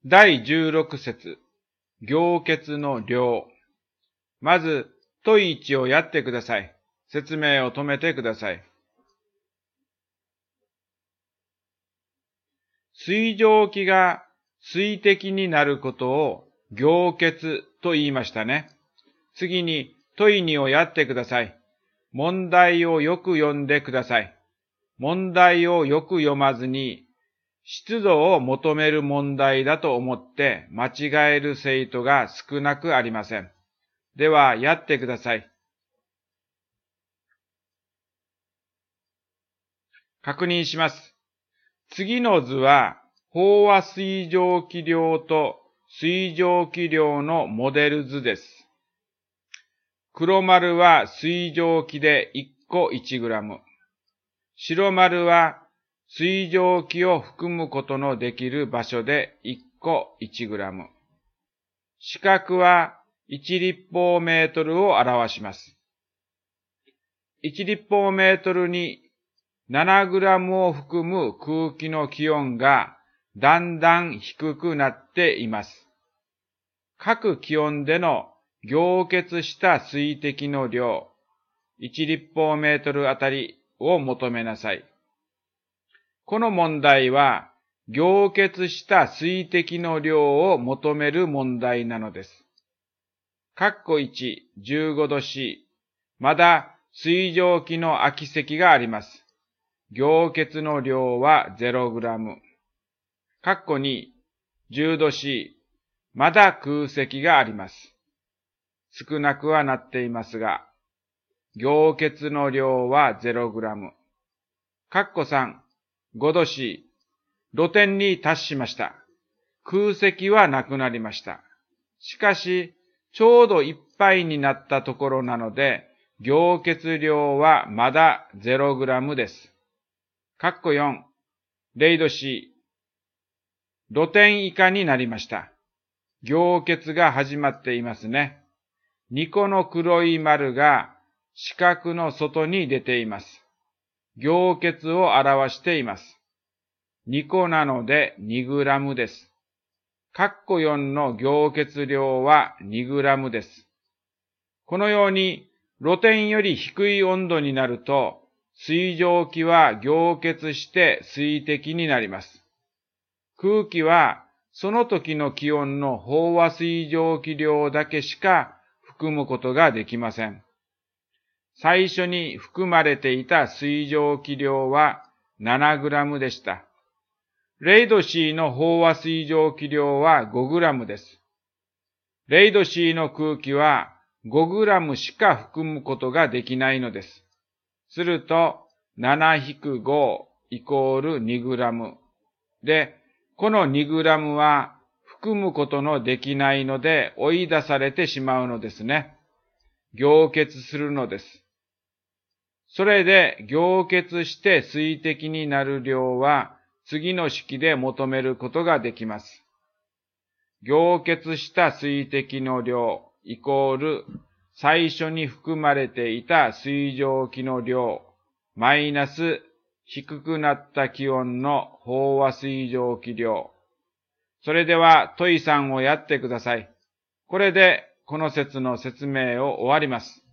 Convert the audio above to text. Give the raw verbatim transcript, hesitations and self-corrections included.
だいじゅうろく節、行欠の量。まず、問いいちをやってください。説明を止めてください。水蒸気が水滴になることを行欠と言いましたね。次に問いにをやってください。問題をよく読んでください。問題をよく読まずに、湿度を求める問題だと思って間違える生徒が少なくありません。では、やってください。確認します。次の図は、飽和水蒸気量と水蒸気量のモデル図です。黒丸は水蒸気でいっこいちグラム。白丸は水蒸気を含むことのできる場所でいっこいちグラム。四角はいち立方メートルを表します。いち立方メートルにななグラムを含む空気の気温がだんだん低くなっています。各気温での凝結した水滴の量、いち立方メートルあたりを求めなさい。この問題は、凝結した水滴の量を求める問題なのです。括弧いち、じゅうごど C、まだ水蒸気の空き席があります。凝結の量は ゼログラム。括弧に、じゅうど C、まだ空席があります。少なくはなっていますが、凝結の量は ゼログラム。括弧さん、ごど C、露天に達しました。空席はなくなりました。しかし、ちょうどいっぱいになったところなので、凝結量はまだ ゼログラム です。括弧よん、れいど C、露天以下になりました。凝結が始まっていますね。にこの黒い丸が四角の外に出ています。凝結を表しています。にこなのでにグラムです。括弧よんの凝結量はにグラムです。このように露天より低い温度になると水蒸気は凝結して水滴になります。空気はその時の気温の飽和水蒸気量だけしか含むことができません。最初に含まれていた水蒸気量はななグラムでした。れいど C の飽和水蒸気量はごグラムです。れいど C の空気はごグラムしか含むことができないのです。すると ななひくご イコールにグラム。で、このにグラムは含むことのできないので追い出されてしまうのですね。凝結するのです。それで凝結して水滴になる量は次の式で求めることができます。凝結した水滴の量イコール最初に含まれていた水蒸気の量マイナス低くなった気温の飽和水蒸気量。それでは問いさんをやってください。これでこの説の説明を終わります。